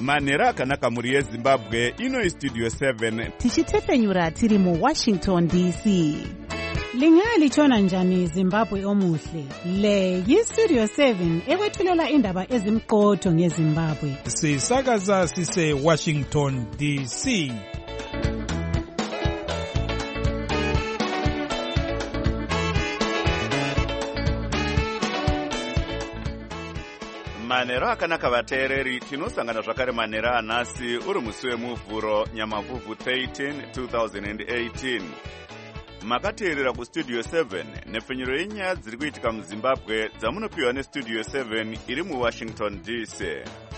manhero akanaka mhuri yezimbabwe. Ino Studio 7 tichitepenyura tiri muWashington DC. Lingalitshona njani Zimbabwe omuhle? Le yiStudio 7 ekwethulela indaba ezimqotho ngeZimbabwe. Sisakaza sise Washington DC. manhero akanaka vateereri. Tinosangana zvakare manhero anhasi uri musi wemuvhuro Nyamavhuvhu 13 2018. Makateerera kuStudio 7 nepfenyuro yenyaya dziri kuitika muZimbabwe dzamunopiwa neStudio 7 iri muWashington DC.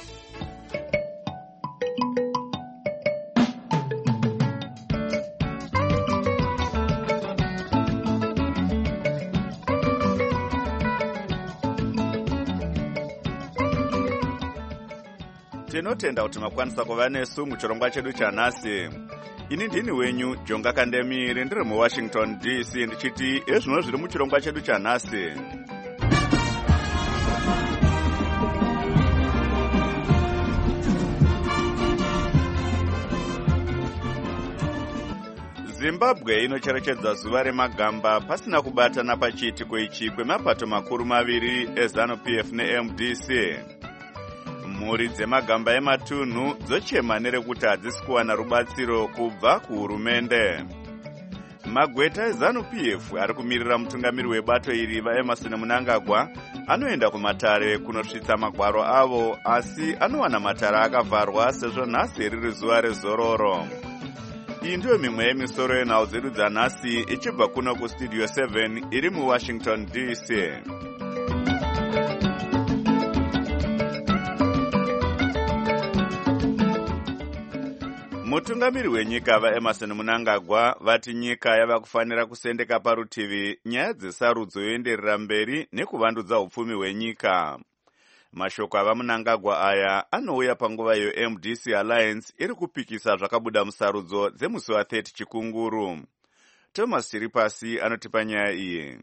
Tinotenda kuti makwanisa kuva nesu muchirongwa chedu chanhasi. Ini ndini wenyu Jonga Kandemire, ndiri muWashington DC, ndichiti ezvino zviri muchirongwa chedu chanhasi. Zimbabwe inocherechedza zuva remagamba pasina kubatana pachiitiko ichi kwemapato makuru maviri eZANU-PF neMDC. Mhuri dzemagamba ematunhu dzochema nerekuti hadzisi kuwana rubatsiro kubva kuhurumende. Magweta eZANU-PF ari kumirira mutungamiri webato iri vaEmmerson Mnangagwa anoenda kumatare kunosvitsa magwaro avo, asi anowana matare akavharwa sezvo nhasi riri zuva rezororo. Iyi ndiyo mimwe yemisoro yenhau dzedu dzanhasi ichibva kuno kuStudio 7 iri muWashington DC. Mutungamiri wenyika vaEmmerson Mnangagwa vati nyika yava kufanira kusendeka parutivi nyaya dzesarudzo yoenderera mberi nekuvandudza upfumi hwenyika. Mashoko avaMnangagwa aya anouya panguva yeMDC Alliance iri kupikisa zvakabuda musarudzo dzemusi wa30 Chikunguru. Thomas Chiripasi anotipa nyaya iyi.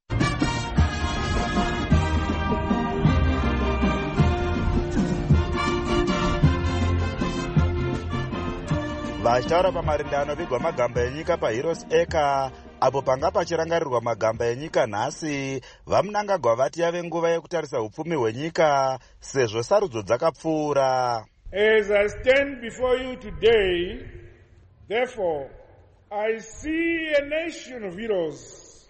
Vachitaura pamarindano vigwa magamba enyika paHeroes Acre apo panga pachirangarirwa magamba enyika nhasi, vaMnangagwa vati yave nguva yekutarisa upfumi hwenyika sezvo sarudzo dzakapfuura. As I stand before you today, therefore, I see a nation of heroes,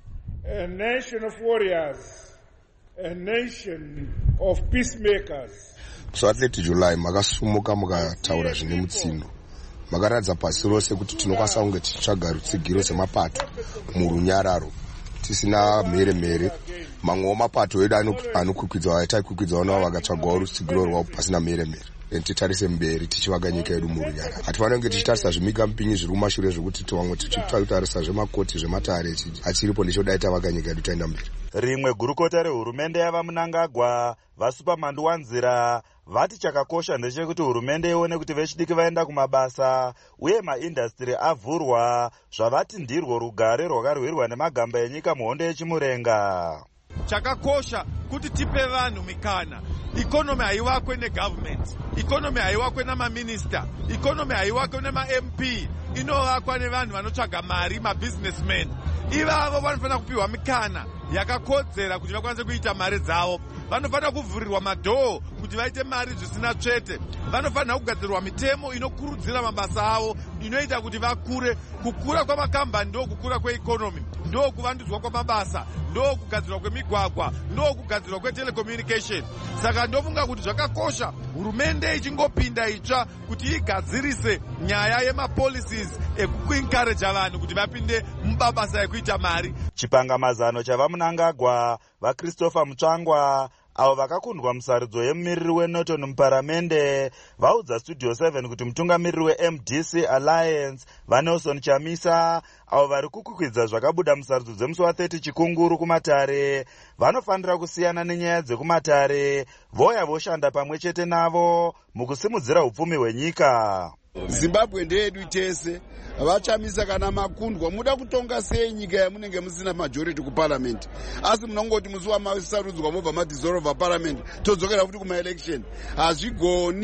a nation of warriors, a nation of peacemakers. So at 30 July, makasumuka mukataura zvine mutsino. Makaradza pasi rose kuti tinokwanisa kunge tichitsvaga rutsigiro semapato murunyararo tisina mhere. Mamwe mapato edu anokwikwidza aitaikwikwidza navo vakatsvagawo rutsigiro rwavo pasina mhere. Titarise mberi tichivaka nyika yedu murunyararo. Hatifaniri kunge tichitarisa zvimika mupinyi zviri kumashure zvokuti tivamwe tichitarisa zvemakoti zvematare achiripo ndichodai tavaka nyika yedu taenda mberi. Rimwe gurukota rehurumende yavaMnangagwa vaSuperman Wanzira vati chakakosha ndechekuti hurumende ione kuti vechidiki vaenda kumabasa uye maindastri avhurwa, zvavati ndirwo rugare rwakarwirwa nemagamba enyika muhondo yechimurenga. Chakakosha kuti tipe vanhu mikana. Economy haiwakwe negovernment, economy haiwakwe namaminista, economy haiwakwe nemaMP, inovakwa nevanhu vanotsvaga mari, mabusinessmen. Ivavo vanofanira kupiwa mikana yakakodzera kuti vakwanise kuita mari dzavo. Vanofanira kuvhurirwa madhoo kuti vaite mari zvisina tsvete. Vanofanira kugadzirwa mitemo inokurudzira mabasa avo, inoita kuti vakure. Kukura kwamakambani ndo kukura kweeconomy, ndo kuvandudzwa kwamabasa, ndo kugadzirwa kwemigwagwa, ndo kugadzirwa kwetelecommunication. Saka ndofunga kuti zvakakosha hurumende ichingopinda itsva kuti igadzirise nyaya yemapolicies ekuencourage vanhu kuti vapinde mubasa ekuita mari. Chipangamazano chavaMnangagwa vaChristopher Mutsvangwa avo vakakundwa musarudzo yemumiriri weNorton muparamende vaudza Studio 7 kuti mutungamiriri weMDC Alliance vaNelson Chamisa avo vari kukwikwidza zvakabuda musarudzo dzemusi wa30 Chikunguru kumatare vanofanira kusiyana nenyaya dzekumatare voya voshanda pamwe chete navo mukusimudzira upfumi hwenyika. Zimbabwe ndeyedu tese. Vachamisa kana makundwa muda kutonga sei nyika yamunenge musina majority kuparliament, asi munongoti musi wamasarudzwa mobva madissolve parliament todzokera futi kuma election. Hazvigoni.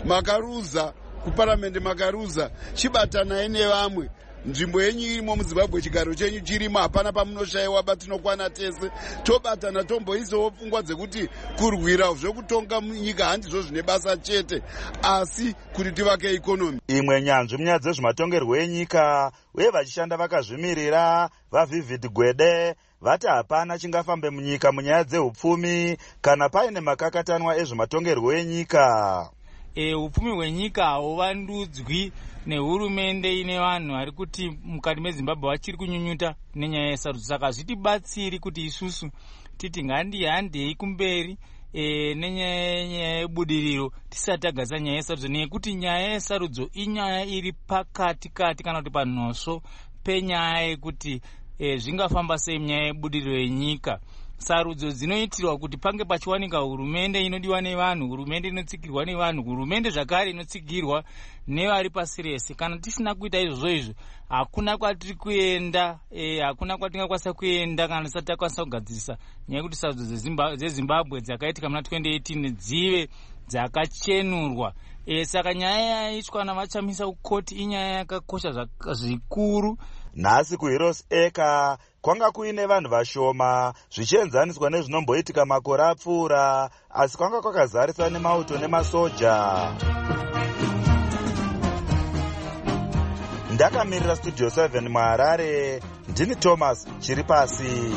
makaruza kuparamende, makaruza chibatanai nevamwe. Nzvimbo yenyu irimo muZimbabwe, chigaro chenyu chirimo, hapana pamunoshayiwa, batinokwana tese. Tobatana tomboisawo pfungwa dzekuti kurwira zvekutonga nyika handizvo zvine basa chete, asi kuti tivake ikonomi. Imwe nyanzvi munyaya dzezvematongerwo enyika uye vachishanda vakazvimirira vaVivid Gwede vati hapana chingafambe munyika munyaya dzeupfumi kana paine makakatanwa ezvematongerwo enyika. Upfumi hwenyika hauvandudzwi nehurumende ine vanhu vari kuti mukati meZimbabwe vachiri kunyunyuta nenyaya yesarudzo. Saka zvitibatsiri kuti isusu titi ngandihandei kumberi nenyaya yebudiriro tisati tagaza nyaya yesarudzo, nekuti nyaya yesarudzo inyaya iri pakati kati kana kuti panhosvo penyaya yekuti zvingafamba sei munyaya yebudiriro yenyika. Sarudzo dzinoitirwa kuti pange pachiwanika hurumende inodiwa nevanhu, hurumende inotsigirwa nevanhu, hurumende zvakare inotsigirwa nevari pasi rese. Kana tisina kuita izvozvo hakuna kwatiri kuenda, hakuna kwatingakwanisa kuenda kana tisati takwanisa kugadzirisa nyaya yekuti sarudzo dzeZimbabwe dzakaitika muna 2018 dzive dzakachenurwa. Saka nyaya yaitwa navachamisa kukoti inyaya yakakosha zvikuru. Nhasi kuHeroes Acre kwanga kuine vanhu vashoma zvichienzaniswa nezvinomboitika makore apfuura, asi kwanga kwakazariswa nemauto nemasoja. Ndakamirira Studio 7 muHarare, ndini Thomas Chiripasi.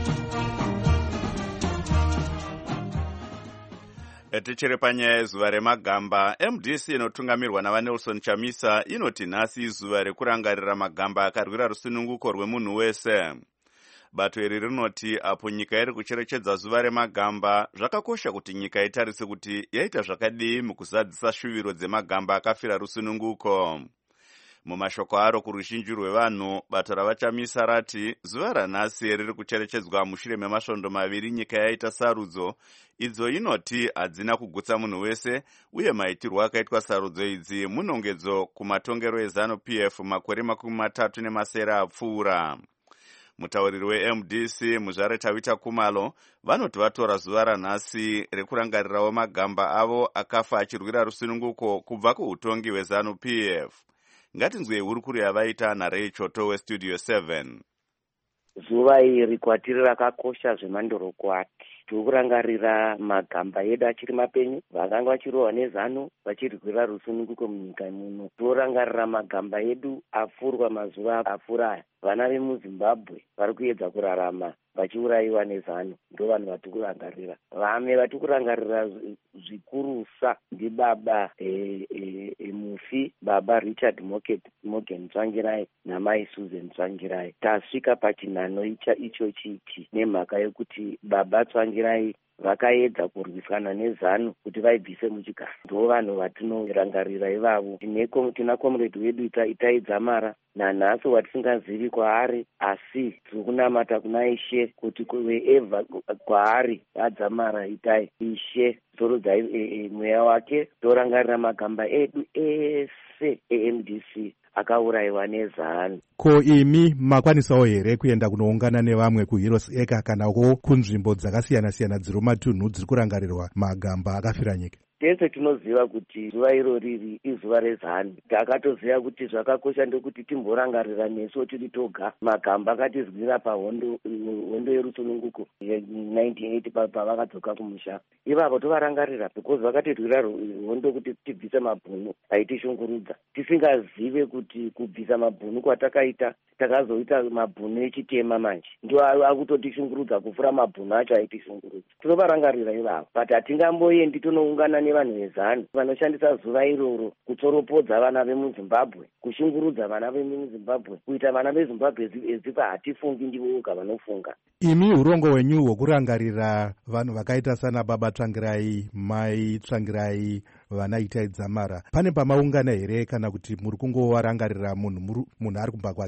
Tichiri panyaya yezuva remagamba, MDC inotungamirwa navaNelson Chamisa inoti nhasi zuva rekurangarira magamba akarwira rusununguko rwemunhu wese. Bato iri rinoti apo nyika iri kucherechedza zuva remagamba, zvakakosha kuti nyika itarise kuti yaita zvakadii mukuzadzisa shuviro dzemagamba akafira rusununguko. Mumashoko aro kuruzhinji rwevanhu, bato ravachamisa rati zuva ranhasi riri kucherechedzwa mushure memasvondo maviri nyika yaita sarudzo, idzo inoti hadzina kugutsa munhu wese, uye maitirwo akaitwa sarudzo idzi munongedzo kumatongero eZANU-PF makore 30 apfuura. Mutauriri weMDC Muzvare Tavita Kumalo vanoti vatora zuva ranhasi rekurangarirawo magamba avo akafa achirwira rusununguko kubva kuutongi hweZANU-PF. Ngatinzwe hurukuru yavaita naRay Choto weStudio 7. Zuva iri kwatiri rakakosha zvemandorokwati. Tikurangarira magamba edu achiri mapenyu, vakanga vachirohwa neZANU vachirwira rusununguko munyika muno. Tikurangarira magamba edu apfurwa mazuva apfuura. Vana vemuZimbabwe vari kuedza kurarama vachiurayiwa neZANU, ndo vanhu vatikurangarira. Vamwe vatikurangarira zvikurusa ndibaba mufi, baba Richard Morgan Tsvangirai namai Susan Tsvangirai. Tasvika pachinhano icho chiti nemhaka yekuti baba Tsvangirai vakaedza kurwisana neZANU kuti vaibvise muchigaro. Ndo vanhu vatinorangarira ivavo. Tina comrade wedu Itai Dzamara nanhasi watisingazivi kwaari, asi tiri kunamata kuna Ishe kuti wherever kwaari adzamara Itai, Ishe zorudzai mweya wake. Torangarira magamba edu ese eMDC akaurayiwa neZANU. Ko imi makwanisawo here kuenda kunoungana nevamwe kuHeroes Acre kanako kunzvimbo dzakasiyana-siyana dziri mumatunhu dziri kurangarirwa magamba akafira nyika? Tese tinoziva kuti zuva irori izuva reZANU. Takatoziva kuti zvakakosha ndekuti timborangarira nesu tiri toga magamba akatizwira pahondo yerusununguko 1980 pavakadzoka kumusha. Ivavo tovarangarira because vakatirwira hondo kuti tibvise mabhunu aitishungurudza. Tisingazive kuti kubvisa mabhunu kwatakaita, takazoita mabhunu echitema manje. Ndio akutotishungurudza kufura mabhunu acho aitishungurudza. Tinovarangarira ivavo. But hatingamboendi tonoungana nevanhu veZANU vanoshandisa zuva iroro kutsoropodza vana vemuZimbabwe, kushungurudza vana vemuZimbabwe, kuita vana veZimbabwe eziva hatifungi ndivo voga vanofunga. Imi urongo hwenyu hwokurangarira vanhu vakaita sana baba Tsvangirai, mai Tsvangirai, vana Itai Dzamara, pane pamaungana here kana kuti muri kungowarangarira munhu ari kumba kwake?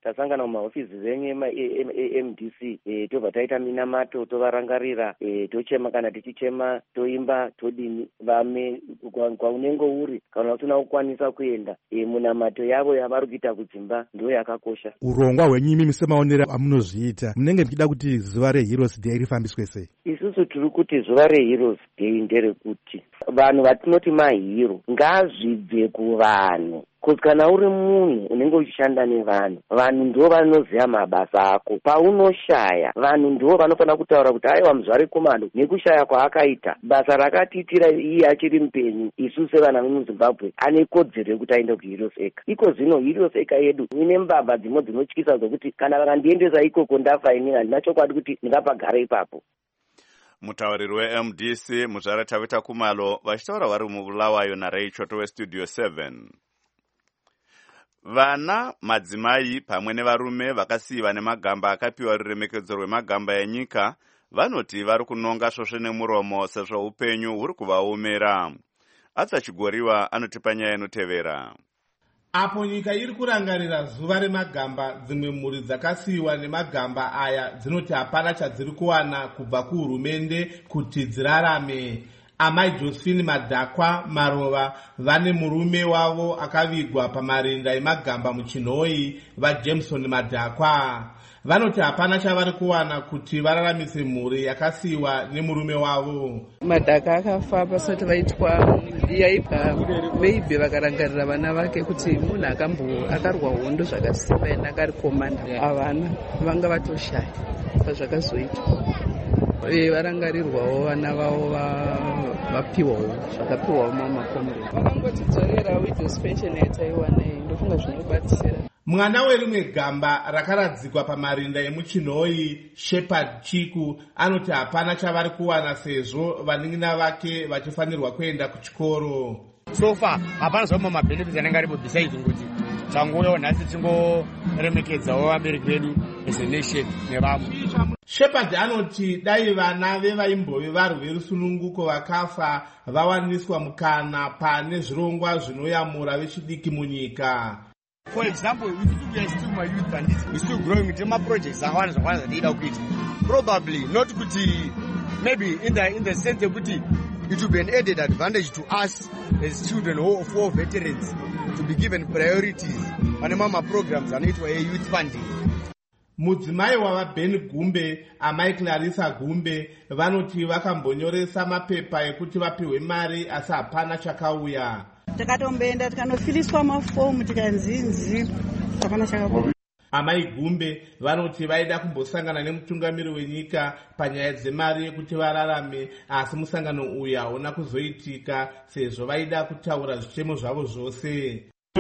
tasangana mumahofisi venyu emdc tobva taita minamato tovarangarira, tochema kana tichichema, toimba, todini. Vame kwaunenge uri kana usina kukwanisa kuenda, munamato yavo yavari kuita kudzimba ndo yakakosha. Urongwa hwenyimi semaonero amunozviita, munenge muchida kuti zuva reHeroes Day rifambiswe sei? Isusu tiri kuti zuva reHeroes Day nderekuti vanhu vatinoti mahero ngazvibve kuvanhu. Kana uri munhu unenge uchishanda nevanhu, vanhu ndo vanoziva mabasa ako. Paunoshaya, vanhu ndo vanofanira kutaura kuti aiwa muzvari kumano nekushaya kwaakaita, basa rakatiitira iye achiri mupenyu, isu sevana vemuZimbabwe ane kodzero yekuti aende kuHeroes Acre. Iko zvino Heroes Acre yedu ine mbavha dzimwe dzinotyisa dzokuti kana vakandiendesa ikoko ndafa inini handina chokwadi kuti ndingapagara ipapo. Mutauriri weMDC Muzvara Tavita Kumalo vachitaura vari mubulawayo naRay Choto weStudio 7. Vana, madzimai pamwe nevarume vakasiyiwa nemagamba akapiwa ruremekedzo rwemagamba enyika vanoti vari kunonga svosve nemuromo sezvo upenyu huri kuvaomera. Atsachigoriwa anotipa nyaya inotevera. Apo nyika iri kurangarira zuva remagamba, dzimwe mhuri dzakasiyiwa nemagamba aya dzinoti hapana chadziri kuwana kubva kuhurumende kuti dzirarame. Amai Josephine Madhakwa Marova vane murume wavo akavigwa pamarinda emagamba muChinhoyi, vaJameson Madhakwa. Vanoti hapana chavari kuwana kuti vararamise mhuri yakasiyiwa nemurume wavo. Madhaka akafa pasati vaitwa yaipa veibve vakarangarira vana vake kuti munhu akarwa hondo zvakasimba ena akari komanda. Havana vanga vatoshaya pazvakazoitwa. Varangarirwawo vana vavo vapiwawo zvakapiwawo mamakomero. Vakangotidzorera widows pension yataiwana iyi, ndofunga zvinobatsira. Mwana werimwe gamba rakaradzikwa pamarinda emuChinhoyi, Shepard Chiku, anoti hapana chavari kuwana sezvo vanin'ina vake vachifanirwa kuenda kuchikoro. So far hapana zvamwe mabenefits anenge aripo besides kuti tangoyo nhasi tingoremekedzawo vabereki vedu as a nation nevamwe. Shepard anoti dai vana vevaimbove varwi verusununguko vakafa vawaniswa mukana pane zvirongwa zvinoyamura vechidiki munyika. For example, we are still my youth and we still growing with my projects. Probably not kuti, maybe in the sense that it will be an added advantage to us as children of war veterans to be given priorities on mama programs and it a youth funding. Mudzimai wavaBen Gumbe, amai Clarissa Gumbe, vanoti vakambonyoresa mapepa ekuti vapiwe mari asi hapana chakauya. Takatomboenda tikanofiliswa mafomu tikanzinzi hapana chakauya. Amai Gumbe vanoti vaida kumbosangana nemutungamiri wenyika panyaya dzemari yekuti vararame, asi musangano uyu hauna kuzoitika sezvo vaida kutaura zvichemo zvavo zvose.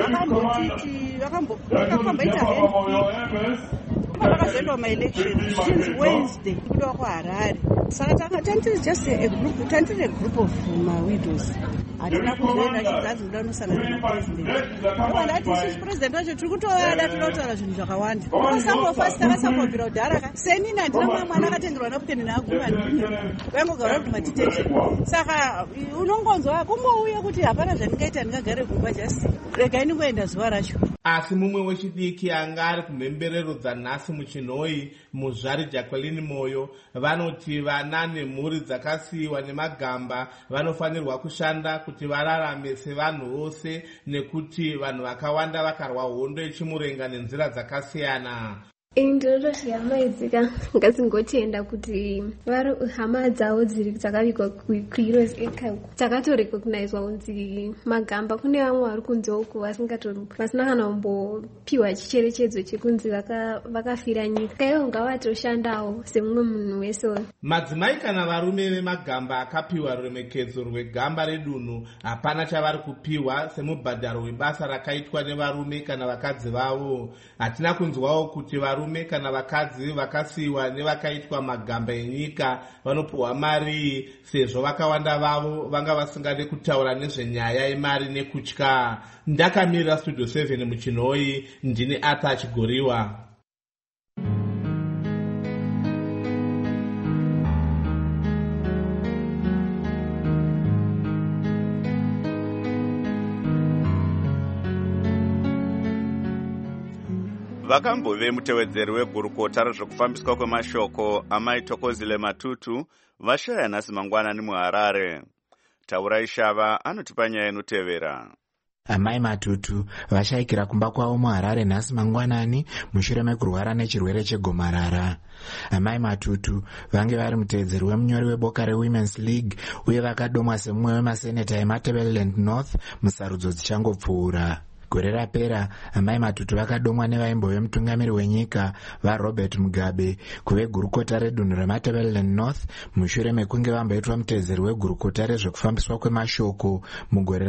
Vakamboita vakazoenda maelection since Wednesday kuda kuHarare. Saka tantiri just a group, tantiri a group of widows. Hatina kuzoenda chizazi muda unosangana nepresident. Ndati isusu president wacho tiri kutovada tinotaura zvinhu zvakawanda. Takasambofa takasambobvira kudhara senini handina mumwe mwana akatengerwa nakuti ndinaguma ndine vaingogara kuti madetention. Saka unongonzwa kumbouya kuti hapana zvandingaita ndingagare kumba just regai ndingoenda zuva racho. Asi mumwe wechidiki anga ari kumhemberero dzanhasi muChinhoyi, Muzvari Jacqueline Moyo, vanoti vana nemhuri dzakasiyiwa nemagamba vanofanirwa kushanda kuti vararame sevanhu vose nekuti vanhu vakawanda vakarwa hondo yechimurenga nenzira dzakasiyana. Ndinotosvika maidzika ngazingotienda kuti hama dzavo dzakavigwa kuHeroes Acre dzakatorekognizwa kunzi magamba. Kune vamwe vari kunze uku vasina kana kumbopiwa chicherechedzo chekunzi vakafira nyika. Kaiwo ngavatoshandawo semumwe munhu wese. Madzimai kana varume vemagamba akapiwa ruremekedzo rwegamba redunhu hapana chavari kupiwa semubhadharo webasa rakaitwa nevarume kana vakadzi vavo. Hatina kunzwawo kuti varume kana vakadzi vakasiyiwa nevakaitwa magamba enyika vanopiwa mari sezvo vakawanda vavo vanga vasingade kutaura nezvenyaya yemari nekutya. Ndakamirira Studio 7 muChinhoyi, ndine Arthur Chigoriwa. vakambove mutevedzeri wegurukota rezvekufambiswa kwemashoko amai Thokozile Matutu vashaya nhasi mangwanani muHarare. Taurai Shava anotipa nyaya inotevera. Amai Matutu vashayikira kumba kwavo muHarare nhasi mangwanani mushure mekurwara nechirwere chegomarara. Amai Matutu vange vari mutevedzeri wemunyori weboka reWomen's League uye vakadomwa semumwe wemaseneta eMatabeleland North musarudzo dzichangopfuura. Gore rapera amai Matutu vakadomwa nevaimbove mutungamiri wenyika vaRobert Mugabe kuve gurukota redunhu reMatabeleland North mushure mekunge vamboitwa mutevedzeri wegurukota rezvekufambiswa kwemashoko mugore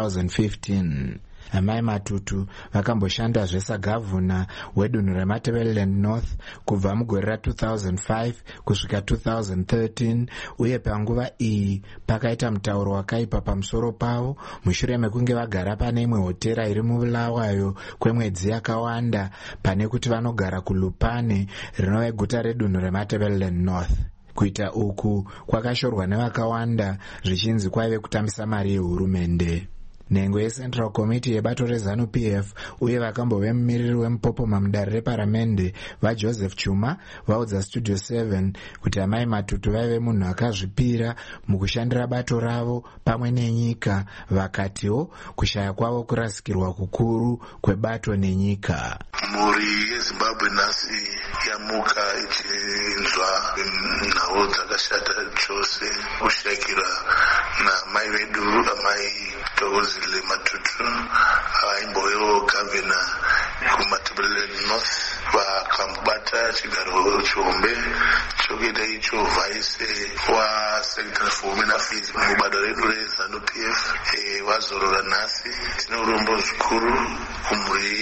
ra2015. Amai Matutu vakamboshandazve sagavhuna wedunhu reMatabeleland North kubva mugore ra2005 kusvika 2013 uye panguva iyi pakaita mutauro wakaipa pamusoro pavo mushure mekunge vagara pane imwe hotera iri muBulawayo kwemwedzi yakawanda pane kuti vanogara kuLupane rinove guta redunhu reMatabeleland North. Kuita uku kwakashorwa nevakawanda zvichinzi kwaive kutambisa mari yehurumende. Nhengo yeCentral Committee yebato reZANU-PF uye vakambove mumiriri wemupopoma mudare reparamende vaJoseph Chuma vaudza Studio 7 kuti amai Matutu vaive munhu akazvipira mukushandira bato ravo pamwe nenyika, vakatiwo kushaya kwavo kurasikirwa kukuru kwebato nenyika. Mhuri yeZimbabwe nhasi yamuka ichinzwa nhau dzakashata chose kushayikira namai vedu amai Thokozile Matutu aimbovewo gavhena kuMatabeleland North vakambata chigaro chihombe chokuita icho vhaise waSecretary for Women Affairs mubato redu reZANU-PF. Vazorora nhasi tine urombo zvikuru kumhuri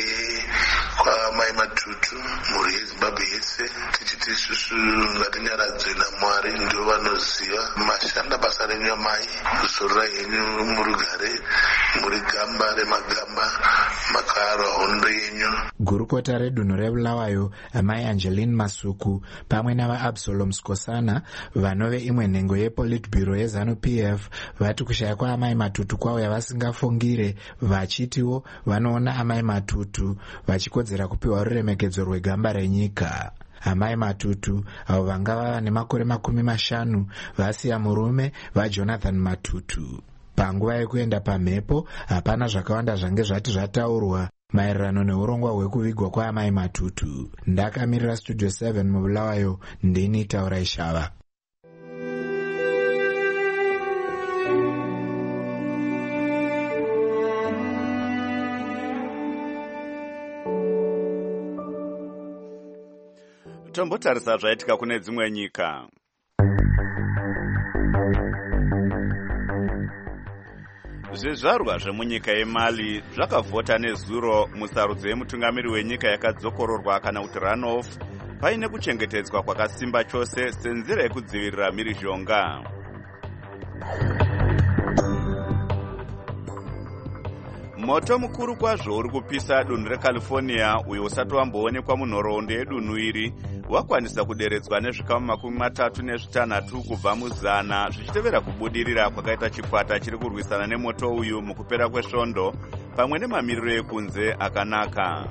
kwamai Matutu, mhuri yeZimbabwe yese, tichiti isusu ngatinyaradzwe naMwari ndivo vanoziva. Mashanda basa renyu amai, kuzorora henyu murugare muri gamba remagamba makarwa hondo yenyu. Gurukota redunhu reBulawayo amai Angeline Masuku pamwe navaAbsalom Skosana vanove imwe nhengo yePolitburo yeZANU-PF vati kushaya kwaamai Matutu kwauya vasingafungire, vachitiwo vanoona amai Matutu vachikodzera kupiwa ruremekedzo rwegamba renyika. Amai Matutu avo vanga vava nemakore 50 vasiya murume vaJonathan Matutu. Panguva yekuenda pamhepo hapana zvakawanda zvange zvati zvataurwa maererano neurongwa hwekuvigwa kwaamai Matutu. Ndakamirira Studio 7 muBulawayo, ndini Taurai Shava. Tombotarisa zvaitika kune dzimwe nyika. Zvizvarwa zvemunyika yeMali zvakavhota nezuro musarudzo yemutungamiri wenyika yakadzokororwa kana kuti runoff paine kuchengetedzwa kwakasimba chose senzira yekudzivirira mhirizhonga. Moto mukuru kwazvo uri kupisa dunhu reCalifornia uyo usati wamboonekwa munhoroondo yedunhu iri wakwanisa kuderedzwa nezvikamu 36 kubva muzana zvichitevera kubudirira kwakaita chikwata chiri kurwisana nemoto uyu mukupera kwesvondo pamwe nemamiriro ekunze akanaka.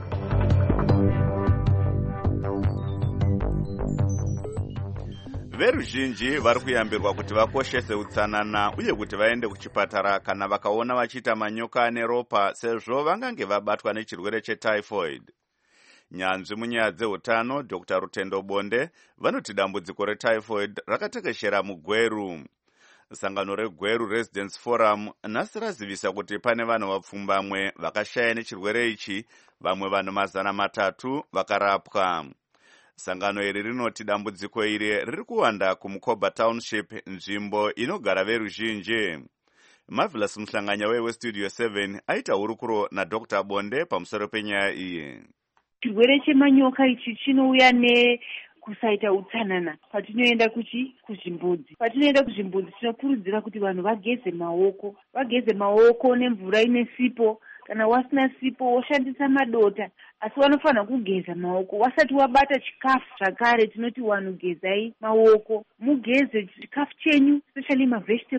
Veruzhinji vari kuyambirwa kuti vakoshese utsanana uye kuti vaende kuchipatara kana vakaona vachiita manyoka ane ropa sezvo vangange vabatwa nechirwere chetyphoid. Nyanzvi munyaya dzeutano Dr. Rutendo Bonde vanoti dambudziko retyphoid rakatekeshera muGweru. Sangano reGweru Residents Forum nhasi razivisa kuti pane vanhu vapfumbamwe vakashaya nechirwere ichi, vamwe vanhu 300 vakarapwa. Sangano iri rinoti dambudziko iri riri kuwanda kuMukoba Township, nzvimbo inogara veruzhinji. Marvelous Muhlanganya weStudio 7 aita hurukuro naDr. Bonde pamusoro penyaya iyi. Chirwere chemanyoka ichi chinouya nekusaita utsanana. Patinoenda kuzvimbudzi. Patinoenda kuzvimbudzi tinokurudzira kuti vanhu vageze maoko nemvura ine sipo. Kana wasina sipo woshandisa madota, asi wanofanira kugeza maoko wasati wabata chikafu. Zvakare tinoti vanhu gezai maoko, mugeze chikafu chenyu, especially vegetables,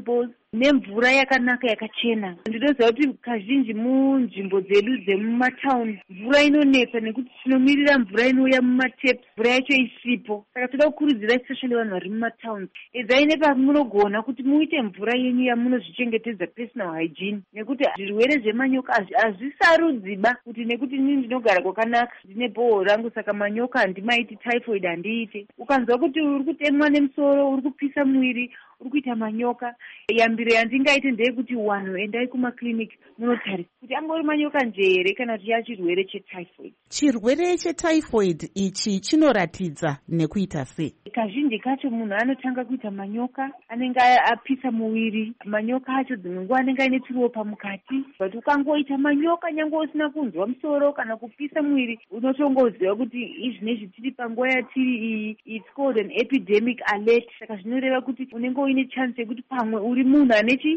nemvura yakanaka yakachena. Ndinoziva kuti kazhinji munzvimbo dzedu dzemumataundi mvura inonetsa nekuti tinomirira mvura inouya mumatepi, mvura yacho isipo. Saka toda kukurudzira especially vanhu vari mumataundi, edzai nepamunogona kuti muite mvura yenyu yamunozvichengetedza personal hygiene, nekuti zvirwere zvemanyoka hazvisarudziba kuti nekuti inini ndinogara kwakanaka ndine bhoho rangu saka manyoka handimaiti typhoid handiite. Ukanzwa kuti uri kutemwa nemusoro, uri kupisa mwiri, uri kuita manyoka, yambiro yandingaite ndeyekuti wanhu endai kumakliniki munotarisa kuti angori manyoka njere kana kuti chirwere chetyphoid. Chirwere chetyphoid ichi chinoratidza nekuita sei? Kazhinji kacho munhu anotanga kuita manyoka, anenge apisa muviri. Manyoka acho dzimwe nguva anenge aine chiropa mukati, but ukangoita manyoka nyange usina kunzwa musoro kana kupisa mwiri, unotongoziva kuti izvinezvi tiri panguva yatiri iyi, it's called an epidemic alert. Saka zvinoreva kuti unenge uine chance yekuti pamwe uri munhu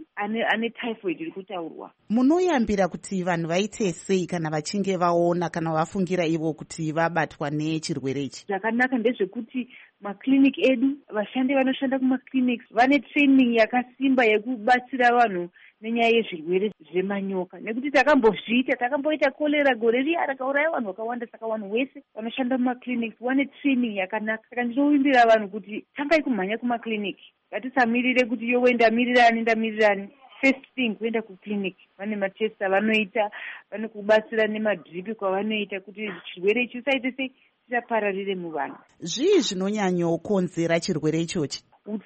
ane typhoid iri kutaurwa. Munoyambira kuti vanhu vaite sei kana vachinge vaona kana vafungira ivo kuti vabatwa nechirwere ichi? Zvakanaka ndezvekuti makliniki edu, vashandi vanoshanda kumakliniki vane training yakasimba yekubatsira vanhu nenyaya yezvirwere zvemanyoka, nekuti takamboita kolera gore riya rakauraya vanhu vakawanda. Saka vanhu vese vanoshanda mumakliniki vane training yakanaka. Saka ndinovimbira vanhu kuti tangai kumhanya kumakliniki, ngatisamirire kuti yowe ndamirirani. First thing kuenda kukliniki, vane matest avanoita, vane kubatsira nemadripi kwavanoita kuti chirwere ichi usaite sei chisapararire muvanhu. Zvii zvinonyanyokonzera chirwere ichochi?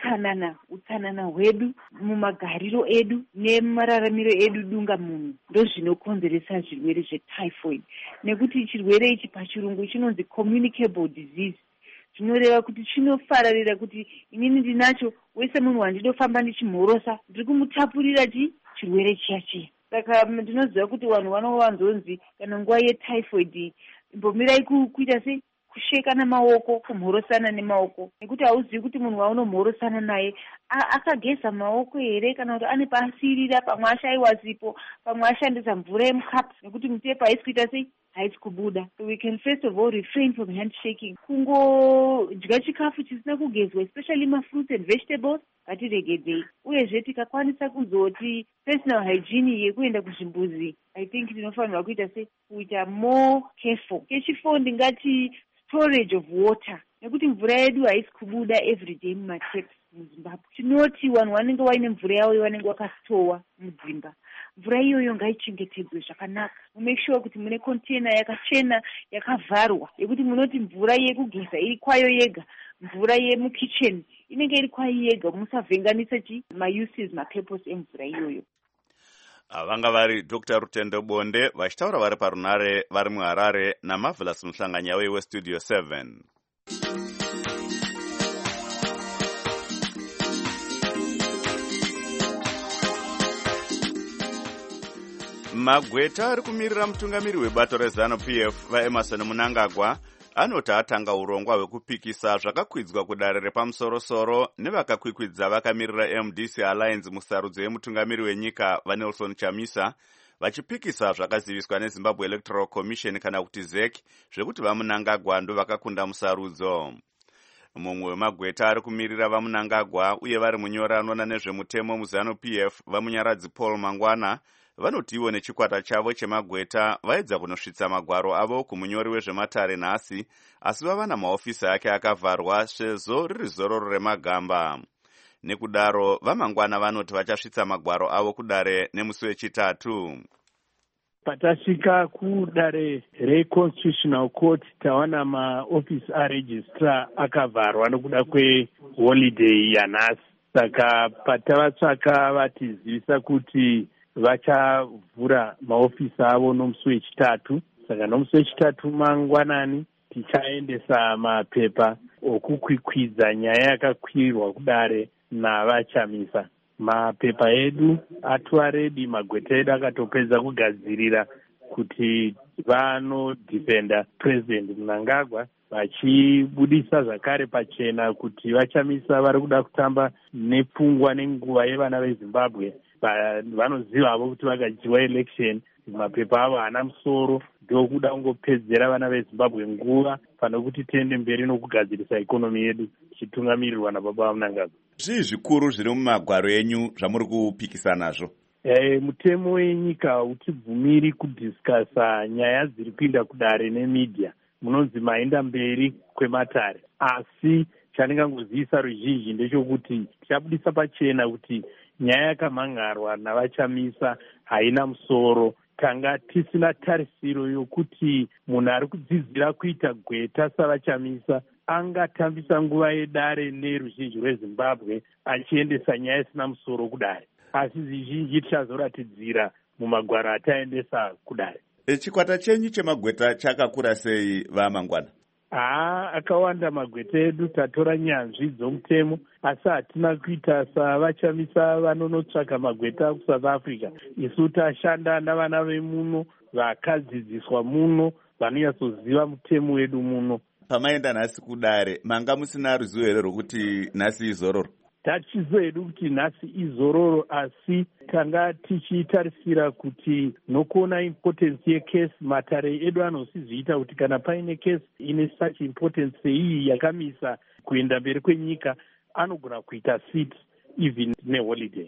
Utsanana hwedu mumagariro edu nemararamiro edu dunga munhu ndozvinokonzeresa zvirwere zvetyphoid, nekuti chirwere ichi pachirungu chinonzi communicable disease. Zvinoreva kuti chinofararira, kuti inini ndinacho, wese munhu wandinofamba ndichimhorosa ndiri kumutapurira chirwere chiya. Saka ndinoziva kuti vanhu vanovanzonzi kana nguva yetyphoid imbomirai kuita sei, kusheka namaoko, kumhorosana nemaoko, nekuti hauzivi kuti munhu waunomhorosana naye akageza maoko here kana kuti ane paasirira, pamwe ashaiwa sipo, pamwe ashandisa mvura yemukapu, nekuti mutepa haisi kuita sei, haisi kubuda. So we can first of all refrain from handshaking. Kungodya chikafu chisina kugezwa, especially fruits and vegetables, ngatiregedzei. Uyezve tikakwanisa kuzoti personal hygiene yekuenda kuzvimbuzi, I think tinofanirwa kuita sei, kuita more careful. Kechifo ndingati storage of water, nekuti mvura yedu haisi kubuda everyday mumateps muZimbabwe. Tinoti vanhu vanenge vaine mvura yavo vanenge vakasitowa mudzimba. Mvura iyoyo ngaichengetedzwe zvakanaka. Make sure kuti mune container yakachena yakavharwa, yekuti munoti mvura yekugeza iri kwayo yega, mvura yemukicheni inenge iri kwayo yega, musavhenganisa mauses mapurpose emvura iyoyo. Vanga vari Dr. Rutendo Bonde vachitaura vari parunare vari muHarare naMarvelous Muhlanganya weStudio 7. Magweta ari kumirira mutungamiri webato reZANU-PF vaEmerson Mnangagwa anoti atanga urongwa hwekupikisa zvakakwidzwa kudare repamusoro-soro nevakakwikwidza vakamirira MDC Alliance musarudzo yemutungamiri wenyika vaNelson Chamisa, vachipikisa zvakaziviswa neZimbabwe Electoral Commission kana kuti ZEC zvekuti vaMnangagwa ndo vakakunda musarudzo. Mumwe wemagweta ari kumirira vaMnangagwa uye vari munyori anoona nezvemutemo muZANU-PF vaMunyaradzi Paul Mangwana vanoti ivo nechikwata chavo chemagweta vaedza kunosvitsa magwaro avo kumunyori wezvematare nhasi, asi vava namaofisi ake akavharwa sezvo riri zororo remagamba. Nekudaro vaMangwana vanoti vachasvitsa magwaro avo kudare nemusi wechitatu. Patasvika kudare reConstitutional Court tawana maofisi aregistrar akavharwa nokuda kweholiday yanhasi. Saka patavatsvaka vatizivisa kuti vachavhura maofisi avo nomusi wechitatu. Saka nomusi wechitatu mangwanani tichaendesa mapepa okukwikwidza nyaya yakakwirwa kudare navaChamisa. Mapepa edu atova redi, magweta edu akatopedza kugadzirira kuti vanodhifenda President Mnangagwa, vachibudisa zvakare pachena kuti vaChamisa vari kuda kutamba nepfungwa nenguva yevana veZimbabwe. Vanozivavo kuti vakadyiwa election, mapepa avo haana musoro, ndokuda kungopedzera vana vezimbabwe nguva pane kuti tiende mberi nokugadzirisa ikonomi yedu ichitungamirirwa nababa vaMnangagwa. Zvii zvikuru zviri mumagwaro enyu zvamuri kupikisa nazvo? Mutemo wenyika uchibvumiri kudhiskasa nyaya dziri kuinda kudare nemidhia, munonzi maenda mberi kwematare. Asi chandingangozivisa ruzhinji ndechokuti tichabudisa pachena kuti nyaya yakamhangarwa navachamisa haina musoro. Tanga tisina tarisiro yokuti munhu ari kudzidzira kuita gweta savachamisa angatambisa nguva yedare neruzhinji rweZimbabwe achiendesa nyaya isina musoro kudare. Asi zvizhinji tichazoratidzira mumagwaro ataendesa kudare. Chikwata chenyu chemagweta chakakura sei vaMangwana? Akawanda magweta edu, tatora nyanzvi dzomutemo, asi hatina kuita savachamisa vanonotsvaka magweta kuSouth Africa. Isu tashanda navana vemuno vakadzidziswa muno vanonyatsoziva mutemo wedu muno. Pamaenda nhasi kudare, manga musina ruzivo here rwokuti nhasi izororo? Tachizoedu kuti nhasi izororo, asi tanga tichitarisira kuti nokuona importance yekesi, matare edu anosizoita kuti kana paine kesi ine such importance seiyi yakamisa kuenda mberi kwenyika, anogona kuita sit even neholiday.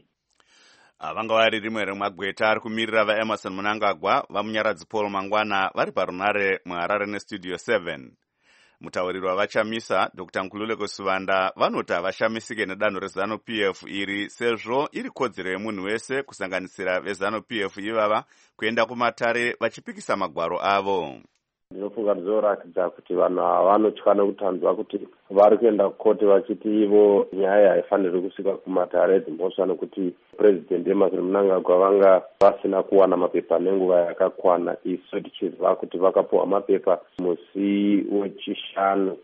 Vanga vari rimwe remagweta ari kumirira vaEmerson Mnangagwa, vaMunyaradzi Paul Mangwana vari parunare muHarare neStudio 7. Mutauriri wavachamisa Dr. Nkululeko Suvanda vanoti havashamisike nedanho reZANU-PF iri sezvo iri kodzero yemunhu wese kusanganisira veZANU-PF ivava kuenda kumatare vachipikisa magwaro avo. Ndinofunga ndizoratidza kuti vanhu vanotya nekutanzwa kuti vari kuenda kukoti vachiti ivo nyaya haifaniri kusvika kumatare edzimhosva nekuti President Emmerson Mnangagwa vanga vasina kuwana mapepa nenguva yakakwana. Isu tichiziva kuti vakapuwa mapepa musi wechishanu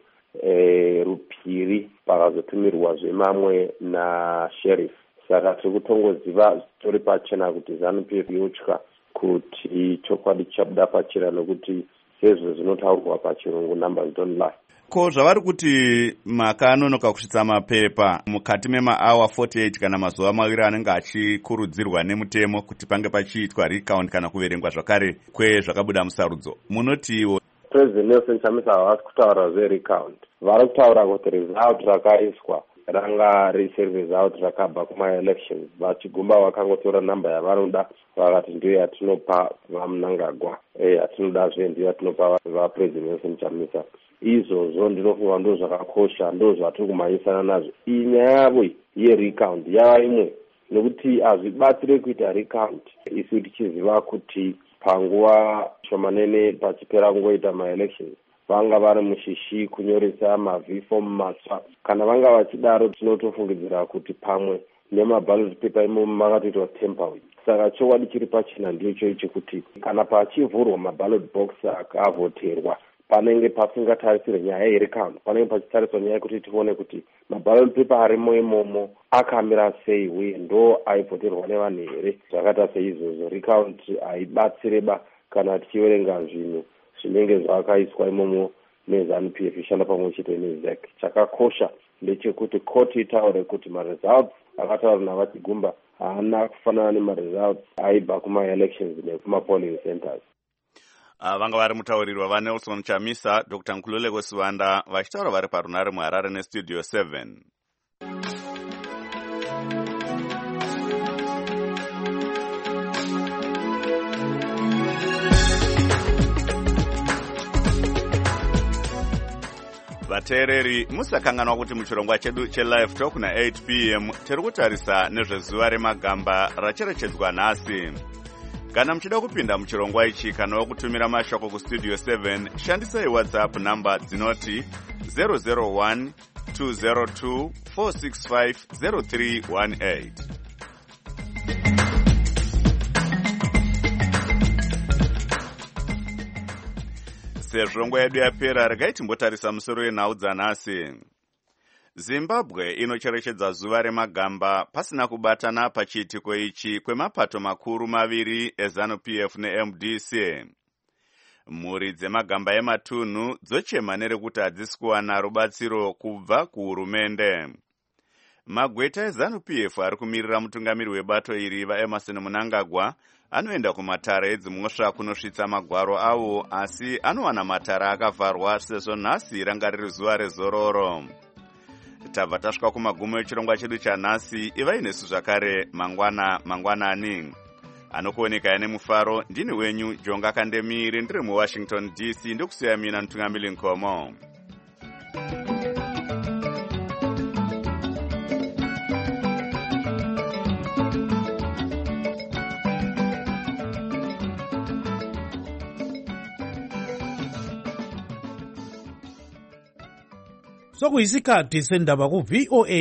rupiri pakazotumirwa zvemamwe naSheriff. Saka tiri kutongoziva tori pachena kuti ZANU-PF yotya kuti chokwadi chichabuda pachena nokuti sezvo zvinotaurwa pachirungu numbers don't lie. Ko zvavari kuti makanonoka kusvitsa mapepa mukati memaawa 48 kana mazuva maviri anenge achikurudzirwa nemutemo kuti pange pachiitwa recount kana kuverengwa zvakare kwezvakabuda musarudzo, munotiwo? President Nelson Chamisa havasi kutaura zverecount, vari kutaura kuti result rakaiswa ranga risi result rakabva kumaelections. Vachigumba vakangotora namba yavanoda vakati ndiyo yatinopa vaMnangagwa, yatinodazve ndiyo yatinopa vaPresident Nelson Chamisa. Izvozvo ndinofunga ndo zvakakosha, ndo zvatiri kumhanyisana nazvo. Iyi nyaya yavo yerecount yava imwe nekuti hazvibatsire kuita recount isu tichiziva kuti panguva shomanene pachipera kungoita maelections vanga vari mushishi kunyoresa mavhifomu matsva. Kana vanga vachidaro tinotofungidzira kuti pamwe nemaballot paper imomo makatoitwa temporary. Saka chokwadi chiri pachena ndicho ichi kuti kana pachivhurwa maballot box akavhoterwa panenge pasingatarisire nyaya yerecount, panenge pachitariswa nyaya yekuti tione kuti maballot paper arimo imomo akamira sei uye ndo aivhoterwa nevanhu here. Zvakaita seizvozvo recount haibatsireba kana tichiverenga zvinhu zvinenge zvakaiswa imomo neZANU-PF ishanda pamwe chete neZEC. Chakakosha ndechekuti koti itaure kuti maresults akataurwa navachigumba haana kufanana nemaresults aibva kumaelections nekumapolling centers. Vanga vari mutauriri wavaNelson Chamisa, Dr. Nkululeko Suvanda vachitaura vari parunare muHarare neStudio 7. Vateereri, musakanganwa kuti muchirongwa chedu chelive talk na8 p.m. tiri kutarisa nezvezuva remagamba racherechedzwa nhasi. Kana muchida kupinda muchirongwa ichi kana kutumira mashoko kuStudio 7, shandisai WhatsApp namba dzinoti 001 202 465 0318. Sezvo nguva yedu yapera, regai timbotarisa musoro wenhau dzanhasi. Zimbabwe inocherechedza zuva remagamba pasina kubatana pachiitiko ichi kwemapato makuru maviri eZANU-PF neMDC. Mhuri dzemagamba ematunhu dzochema nerekuti hadzisi kuwana rubatsiro kubva kuhurumende. magweta eZANU-PF ari kumirira mutungamiri webato iri vaEmerson Mnangagwa anoenda kumatare edzimhosva kunosvitsa magwaro avo, asi anowana matara akavharwa sezvo nhasi ranga riri zuva rezororo. Tabva tasvika kumagumo echirongwa chedu chanhasi. Ivai nesu zvakare mangwanani. Anokuoneka ane mufaro ndini wenyu Jonga Kandemiri, ndiri muWashington DC, ndokusiya mina Mtungamiri Nkomo. Sokuyisikhathi sendaba ku VOA